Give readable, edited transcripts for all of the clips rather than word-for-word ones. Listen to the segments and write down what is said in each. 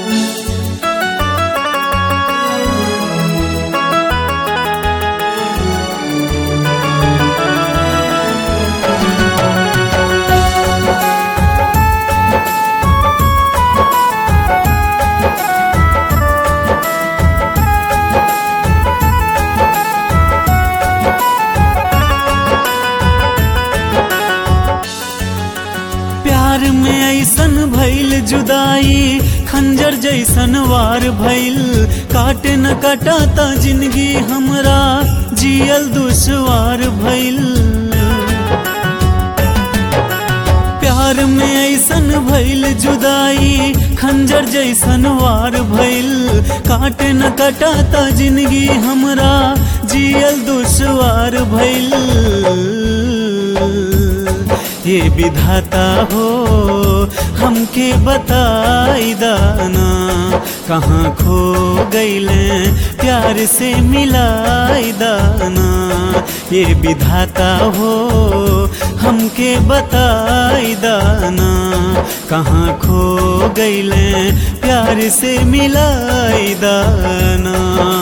प्यार में ऐसन भइल जुदाई खंजर जैसन वार भइल, काटे न कटाता जिंदगी हमरा जियल दुश्वार भइल। प्यार में ऐसन भइल जुदाई खंजर जैसन वार भइल, काटे न कटाता जिंदगी हमरा जियल दुश्वार भइल। ये विधाता हो हमके बताई दाना, कहाँ खो गईले प्यार से मिलाई दाना। ये विधाता हो हमके बताई दाना, कहाँ खो गईले प्यार से मिलाई दाना।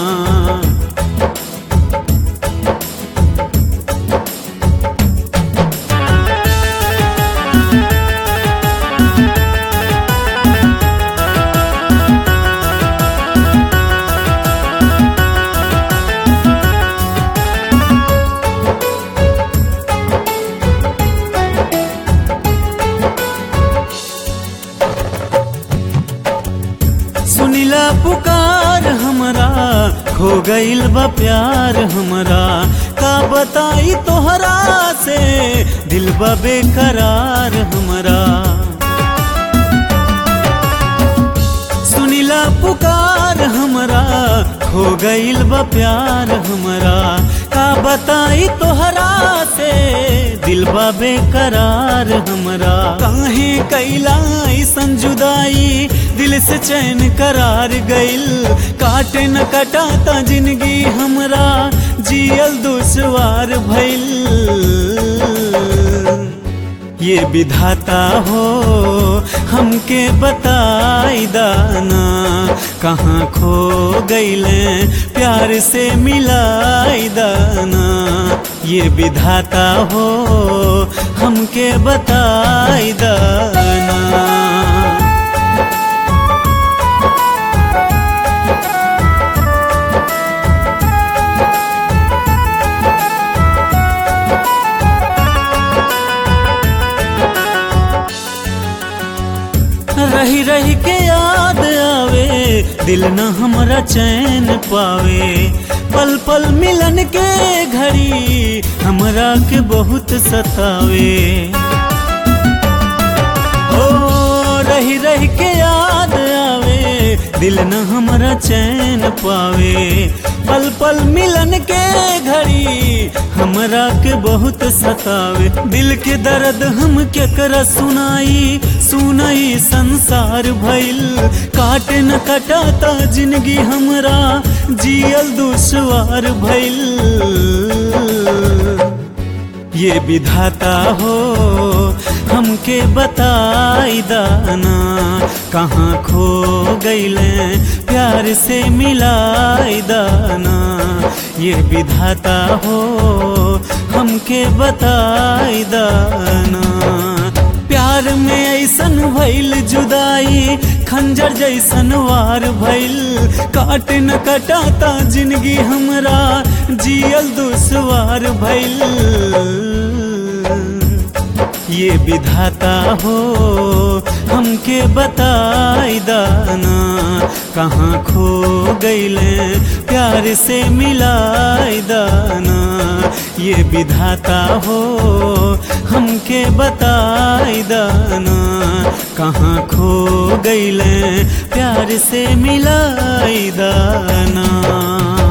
सुनिला पुकार हमरा, खो गईल बा प्यार हमरा, का बताई तोहरा से दिल बा बेकरार हमरा। सुनिला पुकार हमरा, खो गईल बा प्यार हमरा, का बताई तोहरा से दिल बा बेकरार हमरा। काहे कैला ऐसन जुदाई दिल से चैन करार गइल, काटे न कटाता जिंदगी हमरा जियल दुश्वार भइल। ये विधाता हो हमके बताई दाना, कहाँ खो गईले प्यार से मिलाई दाना। ये विधाता हो हमके बताई दाना। रही रही के याद आवे, दिल न हमरा चैन पावे, पल पल मिलन के घड़ी हमरा के बहुत सतावे। ओ रही रही के याद आवे, दिल न हमरा चैन पावे, पल पल मिलन के घड़ी हमरा के बहुत सतावे। दिल के दर्द हम केकरा सुनाई, सुनाई संसार भइल, काटे न कटाता जिंदगी हमरा जियल दुश्वार भइल। ये विधाता हो हमके बताई दाना, कहाँ खो गईले प्यार से मिलाई दाना। ये विधाता हो हमके बताई दाना। प्यार में ऐसन भइल जुदाई खंजर जैसन वार भइल, काटे न कटाता जिंदगी हमरा जियल दुश्वार भइल। ये विधाता हो हमके बताई दाना, कहाँ खो गईले प्यार से मिलाई दाना। ये विधाता हो हमके बताई दाना, कहाँ खो गईले प्यार से मिलाई दाना।